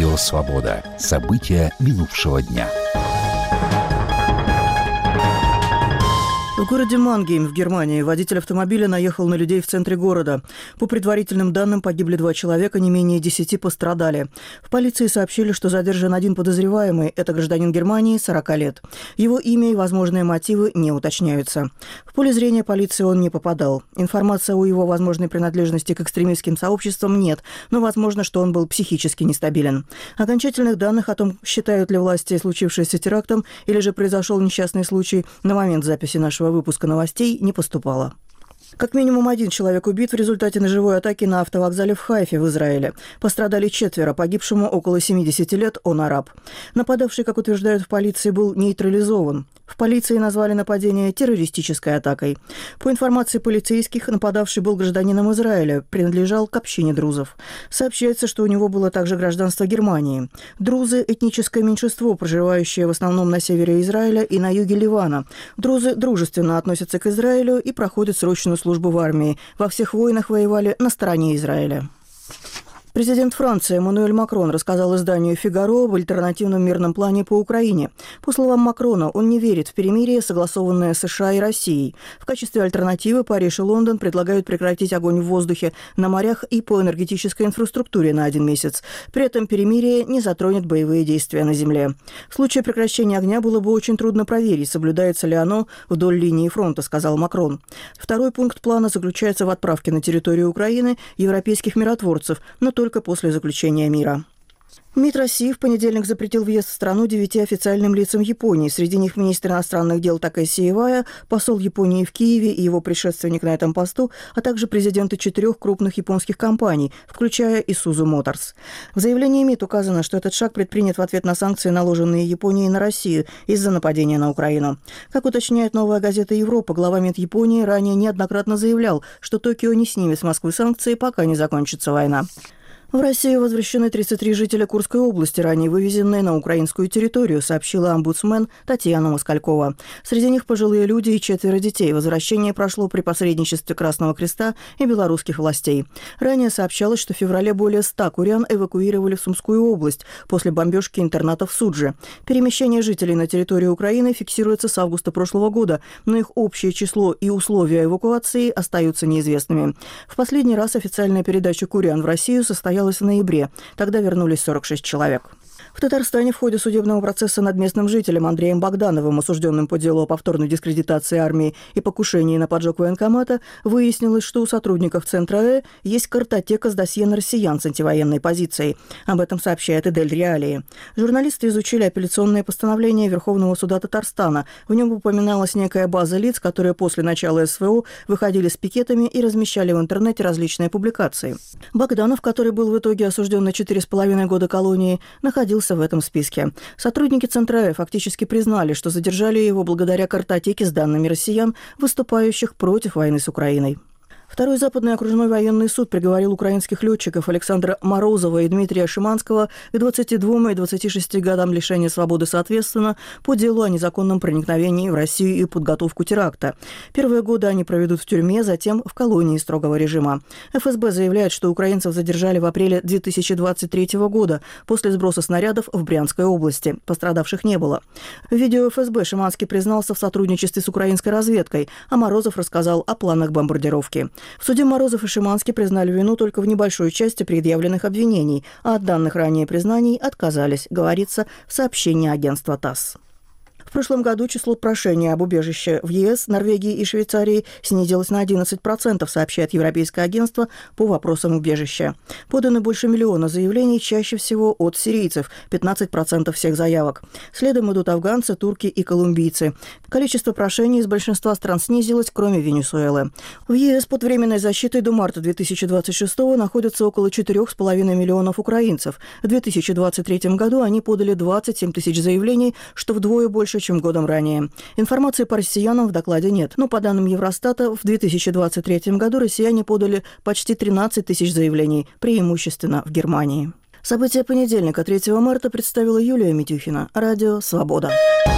Радио «Свобода». События минувшего дня. В городе Мангейм в Германии водитель автомобиля наехал на людей в центре города. По предварительным данным, погибли 2 человека, не менее 10 пострадали. В полиции сообщили, что задержан один подозреваемый. Это гражданин Германии, 40 лет. Его имя и возможные мотивы не уточняются. В поле зрения полиции он не попадал. Информации о его возможной принадлежности к экстремистским сообществам нет, но возможно, что он был психически нестабилен. Окончательных данных о том, считают ли власти случившееся терактом или же произошел несчастный случай, на момент записи нашего выпуска новостей не поступало. Как минимум 1 человек убит в результате ножевой атаки на автовокзале в Хайфе в Израиле. Пострадали 4, погибшему около 70 лет, он араб. Нападавший, как утверждают в полиции, был нейтрализован. В полиции назвали нападение террористической атакой. По информации полицейских, нападавший был гражданином Израиля, принадлежал к общине друзов. Сообщается, что у него было также гражданство Германии. Друзы – этническое меньшинство, проживающее в основном на севере Израиля и на юге Ливана. Друзы дружественно относятся к Израилю и проходят срочную службу в армии. Во всех войнах воевали на стороне Израиля. Президент Франции Эммануэль Макрон рассказал изданию «Фигаро» об альтернативном мирном плане по Украине. По словам Макрона, он не верит в перемирие, согласованное США и Россией. В качестве альтернативы Париж и Лондон предлагают прекратить огонь в воздухе, на морях и по энергетической инфраструктуре на 1 месяц. При этом перемирие не затронет боевые действия на земле. В случае прекращения огня было бы очень трудно проверить, соблюдается ли оно вдоль линии фронта, сказал Макрон. Второй пункт плана заключается в отправке на территорию Украины европейских миротворцев, но только после заключения мира. МИД России в понедельник запретил въезд в страну 9 официальным лицам Японии. Среди них министр иностранных дел Такэси Ивая, посол Японии в Киеве и его предшественник на этом посту, а также президенты 4 крупных японских компаний, включая Isuzu Motors. В заявлении МИД указано, что этот шаг предпринят в ответ на санкции, наложенные Японией на Россию из-за нападения на Украину. Как уточняет новая газета «Европа», глава МИД Японии ранее неоднократно заявлял, что Токио не снимет с Москвы санкции, пока не закончится война. В Россию возвращены 33 жителя Курской области, ранее вывезенные на украинскую территорию, сообщила омбудсмен Татьяна Москалькова. Среди них пожилые люди и 4 детей. Возвращение прошло при посредничестве Красного Креста и белорусских властей. Ранее сообщалось, что в феврале более 100 курян эвакуировали в Сумскую область после бомбежки интерната в Судже. Перемещение жителей на территорию Украины фиксируется с августа прошлого года, но их общее число и условия эвакуации остаются неизвестными. В последний раз официальная передача курян в Россию состоялась в ноябре. Тогда вернулись 46 человек. В Татарстане в ходе судебного процесса над местным жителем Андреем Богдановым, осужденным по делу о повторной дискредитации армии и покушении на поджог военкомата, выяснилось, что у сотрудников Центра есть картотека с досье на россиян с антивоенной позицией. Об этом сообщает Эдель Реалии. Журналисты изучили апелляционное постановление Верховного суда Татарстана. В нем упоминалась некая база лиц, которые после начала СВО выходили с пикетами и размещали в интернете различные публикации. Богданов, который был в итоге осужден на 4,5 года колонии, находился в этом списке. Сотрудники Центра фактически признали, что задержали его благодаря картотеке с данными россиян, выступающих против войны с Украиной. Второй Западный окружной военный суд приговорил украинских летчиков Александра Морозова и Дмитрия Шиманского к 22 и 26 годам лишения свободы соответственно по делу о незаконном проникновении в Россию и подготовку теракта. Первые годы они проведут в тюрьме, затем в колонии строгого режима. ФСБ заявляет, что украинцев задержали в апреле 2023 года после сброса снарядов в Брянской области. Пострадавших не было. В видео ФСБ Шиманский признался в сотрудничестве с украинской разведкой, а Морозов рассказал о планах бомбардировки. В суде Морозов и Шиманский признали вину только в небольшой части предъявленных обвинений, а от данных ранее признаний отказались, говорится в сообщении агентства ТАСС. В прошлом году число прошений об убежище в ЕС, Норвегии и Швейцарии снизилось на 11%, сообщает Европейское агентство по вопросам убежища. Подано больше 1 миллиона заявлений, чаще всего от сирийцев, 15% всех заявок. Следом идут афганцы, турки и колумбийцы. Количество прошений из большинства стран снизилось, кроме Венесуэлы. В ЕС под временной защитой до марта 2026 находятся около 4,5 миллионов украинцев. В 2023 году они подали 27 тысяч заявлений, что вдвое больше, чем годом ранее. Информации по россиянам в докладе нет, но по данным Евростата в 2023 году россияне подали почти 13 тысяч заявлений, преимущественно в Германии. События понедельника, 3 марта, представила Юлия Митюхина. Радио «Свобода».